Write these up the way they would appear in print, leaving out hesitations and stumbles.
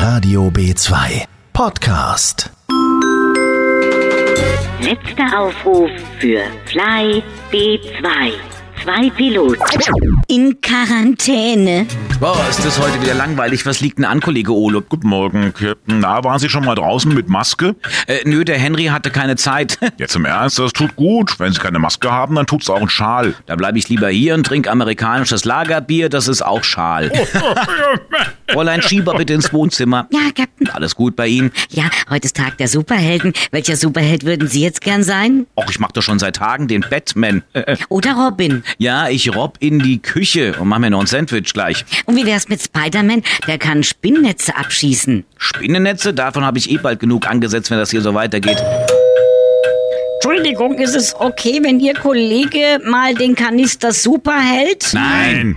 Radio B2 Podcast. Letzter Aufruf für Fly B2. 2 Piloten in Quarantäne. Boah, ist das heute wieder langweilig. Was liegt denn an, Kollege Ole? Guten Morgen, Captain. Na, waren Sie schon mal draußen mit Maske? Nö, der Henry hatte keine Zeit. Jetzt im Ernst, das tut gut. Wenn Sie keine Maske haben, dann tut's auch ein Schal. Da bleibe ich lieber hier und trinke amerikanisches Lagerbier, das ist auch Schal. Fräulein Schieber, bitte ins Wohnzimmer. Ja, Captain. Alles gut bei Ihnen? Ja, heute ist Tag der Superhelden. Welcher Superheld würden Sie jetzt gern sein? Och, ich mach doch schon seit Tagen den Batman. Oder Robin? Ja, ich robb in die Küche und mach mir noch ein Sandwich gleich. Und wie wär's mit Spider-Man? Der kann Spinnnetze abschießen. Spinnennetze? Davon habe ich bald genug angesetzt, wenn das hier so weitergeht. Entschuldigung, ist es okay, wenn Ihr Kollege mal den Kanister Super hält? Nein!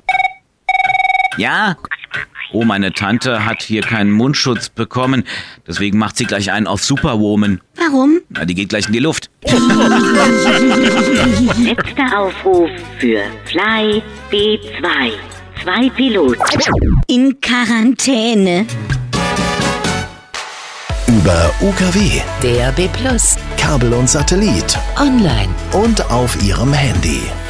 Ja? Oh, meine Tante hat hier keinen Mundschutz bekommen. Deswegen macht sie gleich einen auf Superwoman. Warum? Na, die geht gleich in die Luft. Letzter Aufruf für Fly B2. 2 Piloten in Quarantäne. Über UKW, DAB+, Kabel und Satellit online und auf Ihrem Handy.